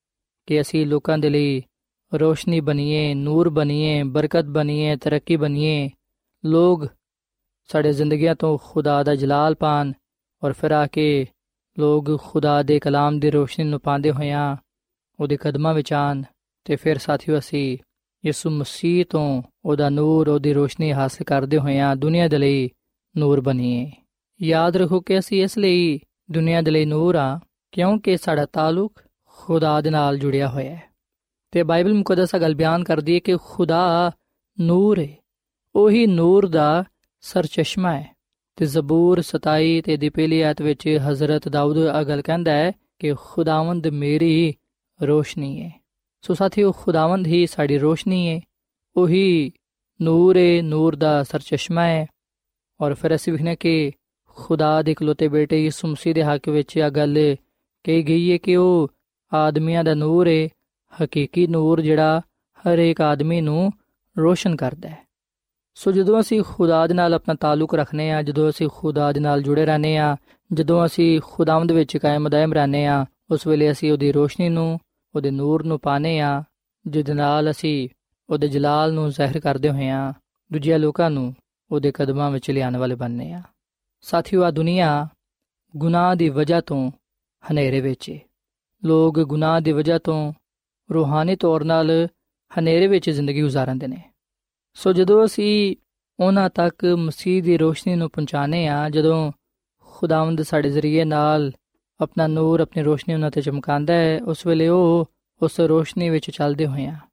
B: ਕਿ ਅਸੀਂ ਲੋਕਾਂ ਦੇ ਲਈ ਰੋਸ਼ਨੀ ਬਣੀਏ, ਨੂਰ ਬਣੀਏ, ਬਰਕਤ ਬਣੀਏ, ਤਰੱਕੀ ਬਣੀਏ, ਲੋਕ ਸਾਡੇ ਜ਼ਿੰਦਗੀਆਂ ਤੋਂ ਖੁਦਾ ਦਾ ਜਲਾਲ ਪਾਉਣ ਔਰ ਫਿਰ ਆ ਕੇ ਲੋਕ ਖੁਦਾ ਦੇ ਕਲਾਮ ਦੀ ਰੋਸ਼ਨੀ ਨੂੰ ਪਾਉਂਦੇ ਹੋਇਆਂ ਉਹਦੇ ਕਦਮਾਂ ਵਿੱਚ ਆਉਣ ਅਤੇ ਫਿਰ ਸਾਥੀਓ ਅਸੀਂ ਯਿਸੂ ਮਸੀਹ ਤੋਂ ਉਹਦਾ ਨੂਰ, ਉਹਦੀ ਰੋਸ਼ਨੀ ਹਾਸਿਲ ਕਰਦੇ ਹੋਇਆਂ ਦੁਨੀਆ ਦੇ ਲਈ ਨੂਰ ਬਣੀਏ। ਯਾਦ ਰੱਖੋ ਕਿ ਅਸੀਂ ਇਸ ਲਈ ਦੁਨੀਆ ਦੇ ਲਈ ਨੂਰ ਹਾਂ ਕਿਉਂਕਿ ਸਾਡਾ ਤਾਲੁਕ ਖੁਦਾ ਦੇ ਨਾਲ ਜੁੜਿਆ ਹੋਇਆ ਹੈ। ਅਤੇ ਬਾਈਬਲ ਮੁਕੱਦਸ ਗੱਲ ਬਿਆਨ ਕਰਦੀ ਹੈ ਕਿ ਖੁਦਾ ਨੂਰ ਹੈ, ਉਹੀ ਨੂਰ ਦਾ ਸਰਚਸ਼ਮਾ ਹੈ। ਅਤੇ ਜ਼ਬੂਰ ਸਤਾਈ ਅਤੇ ਦੀ ਪਹਿਲੀ ਆਇਤ ਵਿੱਚ ਹਜ਼ਰਤ ਦਾਊਦ ਇਹ ਗੱਲ ਕਹਿੰਦਾ ਹੈ ਕਿ ਖੁਦਾਵੰਦ ਮੇਰੀ ਰੋਸ਼ਨੀ ਹੈ। ਸੋ ਸਾਥੀਓ, ਖੁਦਾਵੰਦ ਹੀ ਸਾਡੀ ਰੋਸ਼ਨੀ ਹੈ, ਉਹੀ ਨੂਰ ਏ, ਨੂਰ ਦਾ ਸਰਚਸ਼ਮਾ ਹੈ। ਔਰ ਫਿਰ ਅਸੀਂ ਵੇਖਦੇ ਕਿ ਖੁਦਾ ਦੇ ਇਕਲੌਤੇ ਬੇਟੇ ਯਿਸੂ ਮਸੀਹ ਦੇ ਹੱਕ ਵਿੱਚ ਇਹ ਗੱਲ ਕਹੀ ਗਈ ਹੈ ਕਿ ਉਹ ਆਦਮੀਆਂ ਦਾ ਨੂਰ ਏ, ਹਕੀਕੀ ਨੂਰ ਜਿਹੜਾ ਹਰੇਕ ਆਦਮੀ ਨੂੰ ਰੋਸ਼ਨ ਕਰਦਾ ਹੈ। ਸੋ ਜਦੋਂ ਅਸੀਂ ਖੁਦਾ ਦੇ ਨਾਲ ਆਪਣਾ ਤਾਲੁਕ ਰੱਖਦੇ ਹਾਂ, ਜਦੋਂ ਅਸੀਂ ਖੁਦਾ ਦੇ ਨਾਲ ਜੁੜੇ ਰਹਿੰਦੇ ਹਾਂ, ਜਦੋਂ ਅਸੀਂ ਖੁਦਾਵੰਦ ਵਿੱਚ ਕਾਇਮ ਦائم ਰਹਿੰਦੇ ਹਾਂ, ਉਸ ਵੇਲੇ ਅਸੀਂ ਉਹਦੀ ਰੋਸ਼ਨੀ ਨੂੰ, ਉਹਦੇ ਨੂਰ ਨੂੰ ਪਾਉਂਦੇ ਹਾਂ, ਜਿਹਦੇ ਨਾਲ ਅਸੀਂ ਉਹਦੇ ਜਲਾਲ ਨੂੰ ਜ਼ਾਹਿਰ ਕਰਦੇ ਹੋਏ ਹਾਂ ਦੂਜਿਆਂ ਲੋਕਾਂ ਨੂੰ ਉਹਦੇ ਕਦਮਾਂ ਵਿੱਚ ਲਿਆਉਣ ਵਾਲੇ ਬਣਦੇ ਹਾਂ। ਸਾਥੀਓ, ਆ ਦੁਨੀਆ ਗੁਨਾਹ ਦੀ ਵਜ੍ਹਾ ਤੋਂ ਹਨੇਰੇ ਵਿੱਚ ਹੈ। ਲੋਕ ਗੁਨਾਹ ਦੀ ਵਜ੍ਹਾ ਤੋਂ ਰੂਹਾਨੀ ਤੌਰ ਨਾਲ ਹਨੇਰੇ ਵਿੱਚ ਜ਼ਿੰਦਗੀ ਗੁਜ਼ਾਰਦੇ ਨੇ। ਸੋ ਜਦੋਂ ਅਸੀਂ ਉਹਨਾਂ ਤੱਕ ਮਸੀਹ ਦੀ ਰੋਸ਼ਨੀ ਨੂੰ ਪਹੁੰਚਾਉਂਦੇ ਹਾਂ, ਜਦੋਂ ਖੁਦਾਵੰਦ ਸਾਡੇ ਜ਼ਰੀਏ ਨਾਲ ਆਪਣਾ ਨੂਰ, ਆਪਣੀ ਰੋਸ਼ਨੀ ਉਹਨਾਂ 'ਤੇ ਚਮਕਾਉਂਦਾ ਹੈ, ਉਸ ਵੇਲੇ ਉਹ ਉਸ ਰੋਸ਼ਨੀ ਵਿੱਚ ਚੱਲਦੇ ਹੋਏ ਆ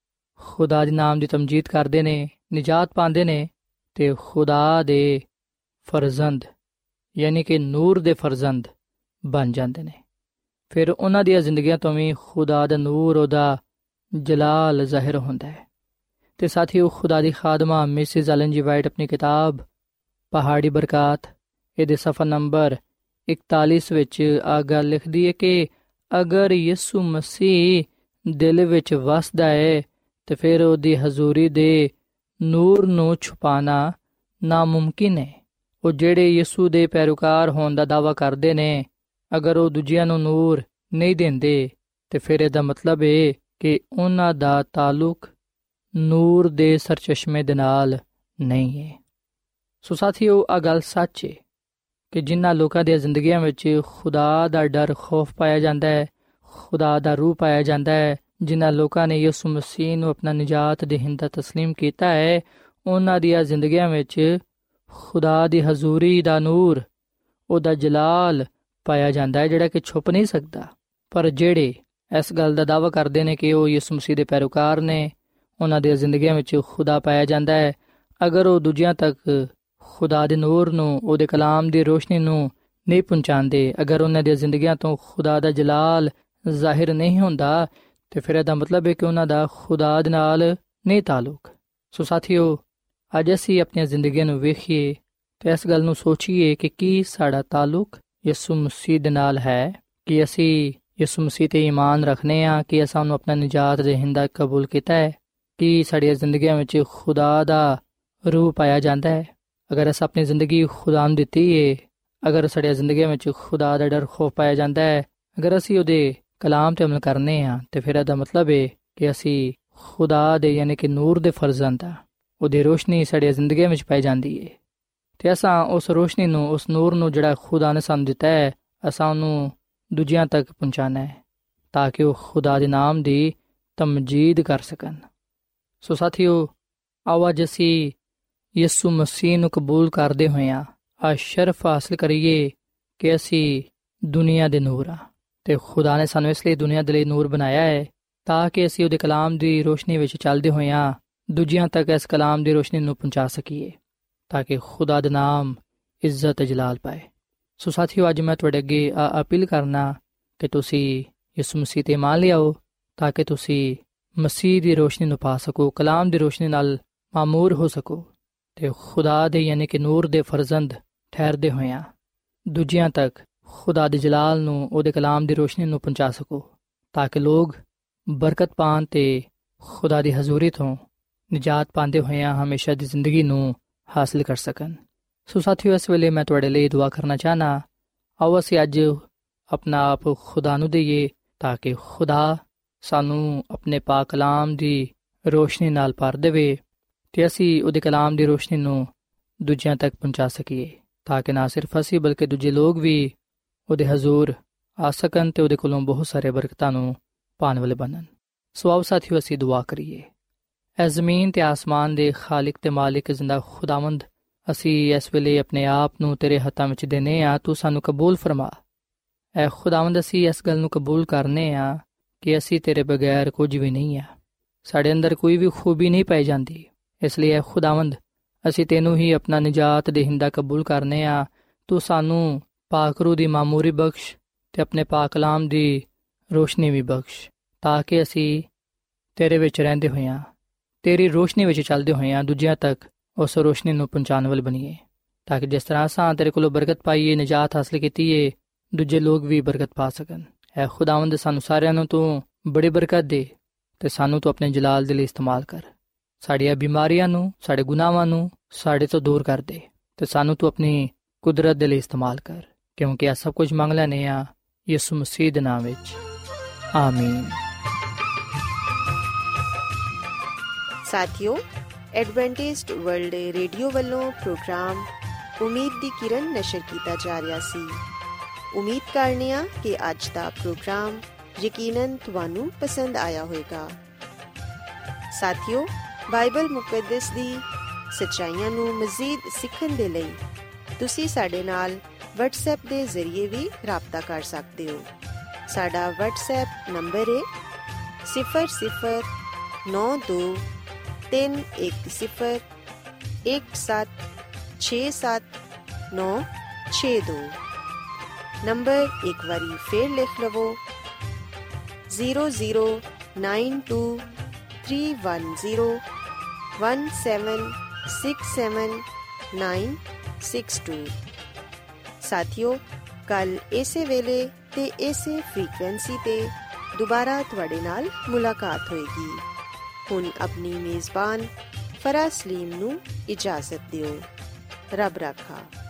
B: ਖੁਦਾ ਦੇ ਨਾਮ ਦੀ ਤਮਜੀਦ ਕਰਦੇ ਨੇ, ਨਿਜਾਤ ਪਾਉਂਦੇ ਨੇ ਅਤੇ ਖੁਦਾ ਦੇ ਫਰਜ਼ੰਦ ਯਾਨੀ ਕਿ ਨੂਰ ਦੇ ਫਰਜ਼ੰਦ ਬਣ ਜਾਂਦੇ ਨੇ। ਫਿਰ ਉਹਨਾਂ ਦੀਆਂ ਜ਼ਿੰਦਗੀਆਂ ਤੋਂ ਵੀ ਖੁਦਾ ਦਾ ਨੂਰ, ਉਹਦਾ ਜਲਾਲ ਜ਼ਾਹਿਰ ਹੁੰਦਾ ਹੈ। ਅਤੇ ਸਾਥੀਓ, ਖੁਦਾ ਦੀ ਖਾਦਮਾ ਮਿਸਿਜ਼ ਐਲਨ ਜੀ ਵਾਈਟ ਆਪਣੀ ਕਿਤਾਬ ਪਹਾੜੀ ਬਰਕਾਤ ਇਹਦੇ ਸਫਾ ਨੰਬਰ ਇਕਤਾਲੀਸ ਵਿੱਚ ਆ ਗੱਲ ਲਿਖਦੀ ਹੈ ਕਿ ਅਗਰ ਯਿਸੂ ਮਸੀਹ ਦਿਲ ਵਿੱਚ ਵਸਦਾ ਹੈ ਤੇ ਫਿਰ ਉਹਦੀ ਹਜ਼ੂਰੀ ਦੇ ਨੂਰ ਨੂੰ ਛੁਪਾਉਣਾ ਨਾਮੁਮਕਿਨ ਹੈ। ਉਹ ਜਿਹੜੇ ਯਿਸੂ ਦੇ ਪੈਰੋਕਾਰ ਹੋਣ ਦਾ ਦਾਅਵਾ ਕਰਦੇ ਨੇ, ਅਗਰ ਉਹ ਦੂਜਿਆਂ ਨੂੰ ਨੂਰ ਨਹੀਂ ਦਿੰਦੇ ਤੇ ਫਿਰ ਇਹਦਾ ਮਤਲਬ ਇਹ ਕਿ ਉਹਨਾਂ ਦਾ ਤਾਲੁਕ ਨੂਰ ਦੇ ਸਰਚਸ਼ਮੇ ਦੇ ਨਾਲ ਨਹੀਂ ਹੈ। ਸੋ ਸਾਥੀਓ, ਆ ਗੱਲ ਸੱਚ ਹੈ ਕਿ ਜਿਨ੍ਹਾਂ ਲੋਕਾਂ ਦੀਆਂ ਜ਼ਿੰਦਗੀਆਂ ਵਿੱਚ ਖੁਦਾ ਦਾ ਡਰ, ਖੌਫ ਪਾਇਆ ਜਾਂਦਾ ਹੈ, ਖੁਦਾ ਦਾ ਰੂਹ ਪਾਇਆ ਜਾਂਦਾ ਹੈ, ਜਿਨ੍ਹਾਂ ਲੋਕਾਂ ਨੇ ਯਿਸੂ ਮਸੀਹ ਨੂੰ ਆਪਣਾ ਨਿਜਾਤ ਦੇਹਿੰਦਾ ਤਸਲੀਮ ਕੀਤਾ ਹੈ, ਉਹਨਾਂ ਦੀਆਂ ਜ਼ਿੰਦਗੀਆਂ ਵਿੱਚ ਖੁਦਾ ਦੀ ਹਜ਼ੂਰੀ ਦਾ ਨੂਰ, ਉਹਦਾ ਜਲਾਲ ਪਾਇਆ ਜਾਂਦਾ ਹੈ, ਜਿਹੜਾ ਕਿ ਛੁਪ ਨਹੀਂ ਸਕਦਾ। ਪਰ ਜਿਹੜੇ ਇਸ ਗੱਲ ਦਾ ਦਾਅਵਾ ਕਰਦੇ ਨੇ ਕਿ ਉਹ ਯਿਸੂ ਮਸੀਹ ਦੇ ਪੈਰੋਕਾਰ ਨੇ, ਉਹਨਾਂ ਦੀਆਂ ਜ਼ਿੰਦਗੀਆਂ ਵਿੱਚ ਖੁਦਾ ਪਾਇਆ ਜਾਂਦਾ ਹੈ, ਅਗਰ ਉਹ ਦੂਜਿਆਂ ਤੱਕ ਖੁਦਾ ਦੇ ਨੂਰ ਨੂੰ, ਉਹਦੇ ਕਲਾਮ ਦੀ ਰੋਸ਼ਨੀ ਨੂੰ ਨਹੀਂ ਪਹੁੰਚਾਉਂਦੇ, ਅਗਰ ਉਹਨਾਂ ਦੀਆਂ ਜ਼ਿੰਦਗੀਆਂ ਤੋਂ ਖੁਦਾ ਦਾ ਜਲਾਲ ਜ਼ਾਹਿਰ ਨਹੀਂ ਹੁੰਦਾ, ਤੇ ਫਿਰ ਇਹਦਾ ਮਤਲਬ ਹੈ ਕਿ ਉਹਨਾਂ ਦਾ ਖੁਦਾ ਦੇ ਨਾਲ ਨਹੀਂ ਤਾਲੁਕ। ਸੋ ਸਾਥੀਓ, ਅੱਜ ਅਸੀਂ ਆਪਣੀਆਂ ਜ਼ਿੰਦਗੀਆਂ ਨੂੰ ਵੇਖੀਏ ਤੇ ਇਸ ਗੱਲ ਨੂੰ ਸੋਚੀਏ ਕਿ ਕੀ ਸਾਡਾ ਤਾਲੁਕ ਯਿਸੂ ਮਸੀਹ ਦੇ ਨਾਲ ਹੈ, ਕਿ ਅਸੀਂ ਯਿਸੂ ਮਸੀਹ 'ਤੇ ਈਮਾਨ ਰੱਖਦੇ ਹਾਂ, ਕਿ ਅਸਾਂ ਉਹਨੂੰ ਆਪਣਾ ਨਿਜਾਤ ਦੇਹਿੰਦਾ ਕਬੂਲ ਕੀਤਾ ਹੈ, ਕਿ ਸਾਡੀਆਂ ਜ਼ਿੰਦਗੀਆਂ ਵਿੱਚ ਖੁਦਾ ਦਾ ਰੂਹ ਪਾਇਆ ਜਾਂਦਾ ਹੈ। ਅਗਰ ਅਸੀਂ ਆਪਣੀ ਜ਼ਿੰਦਗੀ ਖੁਦਾ ਨੂੰ ਦਿੱਤੀ ਹੈ, ਅਗਰ ਸਾਡੀਆਂ ਜ਼ਿੰਦਗੀਆਂ ਵਿੱਚ ਖੁਦਾ ਦਾ ਡਰ ਖੌਫ ਪਾਇਆ ਜਾਂਦਾ ਹੈ, ਅਗਰ ਅਸੀਂ ਉਹਦੇ ਕਲਾਮ 'ਤੇ ਅਮਲ ਕਰਨੇ ਹਾਂ, ਤੇ ਫਿਰ ਇਹਦਾ ਮਤਲਬ ਹੈ ਕਿ ਅਸੀਂ ਖੁਦਾ ਦੇ ਯਾਨੀ ਕਿ ਨੂਰ ਦੇ ਫਰਜ਼ੰਦ ਹਾਂ, ਉਹਦੀ ਰੋਸ਼ਨੀ ਸਾਡੀਆਂ ਜ਼ਿੰਦਗੀਆਂ ਵਿੱਚ ਪਾਈ ਜਾਂਦੀ ਹੈ। ਅਤੇ ਅਸਾਂ ਉਸ ਰੋਸ਼ਨੀ ਨੂੰ, ਉਸ ਨੂਰ ਨੂੰ ਜਿਹੜਾ ਖੁਦਾ ਨੇ ਸਾਨੂੰ ਦਿੱਤਾ ਹੈ, ਅਸਾਂ ਉਹਨੂੰ ਦੂਜਿਆਂ ਤੱਕ ਪਹੁੰਚਾਉਣਾ ਹੈ ਤਾਂ ਕਿ ਉਹ ਖੁਦਾ ਦੇ ਨਾਮ ਦੀ ਤਮਜੀਦ ਕਰ ਸਕਣ। ਸੋ ਸਾਥੀਓ, ਆਓ ਅੱਜ ਅਸੀਂ ਯਿਸੂ ਮਸੀਹ ਨੂੰ ਕਬੂਲ ਕਰਦੇ ਹੋਏ ਹਾਂ ਆ ਸ਼ਰਫ ਹਾਸਲ ਕਰੀਏ ਕਿ ਅਸੀਂ ਦੁਨੀਆ ਦੇ ਨੂਰ ਹਾਂ, ਅਤੇ ਖੁਦਾ ਨੇ ਸਾਨੂੰ ਇਸ ਲਈ ਦੁਨੀਆ ਦੇ ਲਈ ਨੂਰ ਬਣਾਇਆ ਹੈ ਤਾਂ ਕਿ ਅਸੀਂ ਉਹਦੇ ਕਲਾਮ ਦੀ ਰੋਸ਼ਨੀ ਵਿੱਚ ਚੱਲਦੇ ਹੋਏ ਹਾਂ ਦੂਜਿਆਂ ਤੱਕ ਇਸ ਕਲਾਮ ਦੀ ਰੋਸ਼ਨੀ ਨੂੰ ਪਹੁੰਚਾ ਸਕੀਏ, ਤਾਂ ਕਿ ਖੁਦਾ ਦਾ ਨਾਮ ਇੱਜ਼ਤ ਜਲਾਲ ਪਾਏ। ਸੋ ਸਾਥੀਓ, ਅੱਜ ਮੈਂ ਤੁਹਾਡੇ ਅੱਗੇ ਆ ਅਪੀਲ ਕਰਨਾ ਕਿ ਤੁਸੀਂ ਯਿਸੂ ਮਸੀਹ 'ਤੇ ਮੰਨ ਲਿਆਓ ਤਾਂ ਕਿ ਤੁਸੀਂ ਮਸੀਹ ਦੀ ਰੋਸ਼ਨੀ ਨੂੰ ਪਾ ਸਕੋ, ਕਲਾਮ ਦੀ ਰੋਸ਼ਨੀ ਨਾਲ ਮਾਮੂਰ ਹੋ ਸਕੋ ਅਤੇ ਖੁਦਾ ਦੇ ਯਾਨੀ ਕਿ ਨੂਰ ਦੇ ਫਰਜ਼ੰਦ ਠਹਿਰਦੇ ਹੋਇਆਂ ਦੂਜਿਆਂ ਤੱਕ ਖੁਦਾ ਦੇ ਜਲਾਲ ਨੂੰ, ਉਹਦੇ ਕਲਾਮ ਦੀ ਰੋਸ਼ਨੀ ਨੂੰ ਪਹੁੰਚਾ ਸਕੋ, ਤਾਂ ਕਿ ਲੋਕ ਬਰਕਤ ਪਾਉਣ ਅਤੇ ਖੁਦਾ ਦੀ ਹਜ਼ੂਰੀ ਤੋਂ ਨਿਜਾਤ ਪਾਉਂਦੇ ਹੋਇਆਂ ਹਮੇਸ਼ਾ ਦੀ ਜ਼ਿੰਦਗੀ ਨੂੰ ਹਾਸਿਲ ਕਰ ਸਕਣ। ਸੋ ਸਾਥੀਓ, ਇਸ ਵੇਲੇ ਮੈਂ ਤੁਹਾਡੇ ਲਈ ਦੁਆ ਕਰਨਾ ਚਾਹੁੰਦਾ। ਆਓ ਅਸੀਂ ਅੱਜ ਆਪਣਾ ਆਪ ਖੁਦਾ ਨੂੰ ਦਈਏ ਤਾਂ ਕਿ ਖੁਦਾ ਸਾਨੂੰ ਆਪਣੇ ਪਾਕ ਕਲਾਮ ਦੀ ਰੋਸ਼ਨੀ ਨਾਲ ਭਰ ਦੇਵੇ ਅਤੇ ਅਸੀਂ ਉਹਦੇ ਕਲਾਮ ਦੀ ਰੋਸ਼ਨੀ ਨੂੰ ਦੂਜਿਆਂ ਤੱਕ ਪਹੁੰਚਾ ਸਕੀਏ, ਤਾਂ ਕਿ ਨਾ ਸਿਰਫ ਅਸੀਂ ਬਲਕਿ ਦੂਜੇ ਲੋਕ ਵੀ ਉਹਦੇ ਹਜ਼ੂਰ ਆ ਸਕਣ ਅਤੇ ਉਹਦੇ ਕੋਲੋਂ ਬਹੁਤ ਸਾਰੇ ਬਰਕਤਾਂ ਨੂੰ ਪਾਉਣ ਵਾਲੇ ਬਣਨ। ਸੋ ਆਓ ਸਾਥੀਓ, ਅਸੀਂ ਦੁਆ ਕਰੀਏ। ਐ ਜ਼ਮੀਨ ਅਤੇ ਆਸਮਾਨ ਦੇ ਖਾਲਿਕ ਅਤੇ ਮਾਲਿਕ ਜ਼ਿੰਦਾ ਖੁਦਾਵੰਦ, ਅਸੀਂ ਇਸ ਵੇਲੇ ਆਪਣੇ ਆਪ ਨੂੰ ਤੇਰੇ ਹੱਥਾਂ ਵਿੱਚ ਦਿੰਦੇ ਹਾਂ, ਤੂੰ ਸਾਨੂੰ ਕਬੂਲ ਫਰਮਾ। ਐ ਖੁਦਾਵੰਦ, ਅਸੀਂ ਇਸ ਗੱਲ ਨੂੰ ਕਬੂਲ ਕਰਨੇ ਹਾਂ ਕਿ ਅਸੀਂ ਤੇਰੇ ਬਗੈਰ ਕੁਝ ਵੀ ਨਹੀਂ ਹਾਂ, ਸਾਡੇ ਅੰਦਰ ਕੋਈ ਵੀ ਖੂਬੀ ਨਹੀਂ ਪਾਈ ਜਾਂਦੀ। ਇਸ ਲਈ ਐ ਖੁਦਾਵੰਦ, ਅਸੀਂ ਤੈਨੂੰ ਹੀ ਆਪਣਾ ਨਿਜਾਤ ਦੇਹਿੰਦਾ ਕਬੂਲ ਕਰਨੇ ਹਾਂ। ਤੂੰ ਸਾਨੂੰ ਪਾਕ ਰੂਹ ਦੀ ਮਾਮੂਰੀ ਬਖਸ਼ ਅਤੇ ਆਪਣੇ ਪਾਕ ਕਲਾਮ ਦੀ ਰੋਸ਼ਨੀ ਵੀ ਬਖਸ਼, ਤਾਂ ਕਿ ਅਸੀਂ ਤੇਰੇ ਵਿੱਚ ਰਹਿੰਦੇ ਹੋਇਆਂ ਤੇਰੀ ਰੋਸ਼ਨੀ ਵਿੱਚ ਚੱਲਦੇ ਹੋਇਆਂ ਦੂਜਿਆਂ ਤੱਕ ਉਸ ਰੋਸ਼ਨੀ ਨੂੰ ਪਹੁੰਚਾਉਣ ਵਾਲੇ ਬਣੀਏ, ਤਾਂ ਕਿ ਜਿਸ ਤਰ੍ਹਾਂ ਅਸਾਂ ਤੇਰੇ ਕੋਲੋਂ ਬਰਕਤ ਪਾਈਏ, ਨਿਜਾਤ ਹਾਸਲ ਕੀਤੀ ਏ, ਦੂਜੇ ਲੋਕ ਵੀ ਬਰਕਤ ਪਾ ਸਕਣ। ਐ ਖੁਦਾਵੰਦ, ਸਾਨੂੰ ਸਾਰਿਆਂ ਨੂੰ ਤੂੰ ਬੜੀ ਬਰਕਤ ਦੇ ਅਤੇ ਸਾਨੂੰ ਤੂੰ ਆਪਣੇ ਜਲਾਲ ਦੇ ਲਈ ਇਸਤੇਮਾਲ ਕਰ। ਸਾਡੀਆਂ ਬਿਮਾਰੀਆਂ ਨੂੰ, ਸਾਡੇ ਗੁਨਾਹਾਂ ਨੂੰ ਸਾਡੇ ਤੋਂ ਦੂਰ ਕਰ ਦੇ ਅਤੇ ਸਾਨੂੰ ਤੂੰ ਆਪਣੀ ਕੁਦਰਤ ਦੇ ਲਈ ਇਸਤੇਮਾਲ ਕਰ, ਕਿਉਂਕਿ ਇਹ ਸਭ ਕੁਝ ਮੰਗ ਲੈਂਦੇ ਹਾਂ ਯਿਸੂ ਮਸੀਹ ਦੇ ਨਾਮ ਵਿੱਚ, ਆਮੀਨ।
A: ਸਾਥੀਓ, ਐਡਵੈਂਟਿਸਟ ਵਰਲਡ ਰੇਡੀਓ ਵੱਲੋਂ ਪ੍ਰੋਗਰਾਮ ਉਮੀਦ ਦੀ ਕਿਰਨ ਨਸ਼ਰ ਕੀਤਾ ਜਾ ਰਿਹਾ ਸੀ। ਉਮੀਦ ਕਰਨੇ ਆ ਕਿ ਅੱਜ ਦਾ ਪ੍ਰੋਗਰਾਮ ਯਕੀਨਨ ਤੁਹਾਨੂੰ ਪਸੰਦ ਆਇਆ ਹੋਵੇਗਾ। ਸਾਥੀਓ, ਬਾਈਬਲ ਮੁਕੱਦਸ ਦੀ ਸੱਚਾਈਆਂ ਨੂੰ ਮਜ਼ੀਦ ਸਿੱਖਣ ਦੇ ਲਈ ਤੁਸੀਂ ਸਾਡੇ ਨਾਲ ਵਟਸਐਪ ਦੇ ਜ਼ਰੀਏ ਵੀ ਰਾਬਤਾ ਕਰ ਸਕਦੇ ਹੋ। ਸਾਡਾ ਵਟਸਐਪ ਨੰਬਰ ਹੈ ਸਿਫਰ ਸਿਫਰ ਨੌ ਦੋ ਤਿੰਨ ਇੱਕ ਸਿਫਰ ਇੱਕ ਸੱਤ ਛੇ ਸੱਤ ਨੌ ਛੇ ਦੋ। ਨੰਬਰ ਇੱਕ ਵਾਰੀ ਫੇਰ ਲਿਖ ਲਵੋ, zero zero nine two three one zero one seven six seven nine six two. ਸਾਥੀਓ, ਕੱਲ ਇਸੇ ਵੇਲੇ ਤੇ ਇਸੇ ਫ੍ਰੀਕੁਐਂਸੀ ਤੇ ਦੁਬਾਰਾ ਤੁਹਾਡੇ ਨਾਲ ਮੁਲਾਕਾਤ ਹੋਏਗੀ। ਹੁਣ ਆਪਣੀ ਮੇਜ਼ਬਾਨ ਫਰਾਜ਼ ਸਲੀਮ ਨੂੰ ਇਜਾਜ਼ਤ ਦਿਓ। ਰੱਬ ਰਾਖਾ।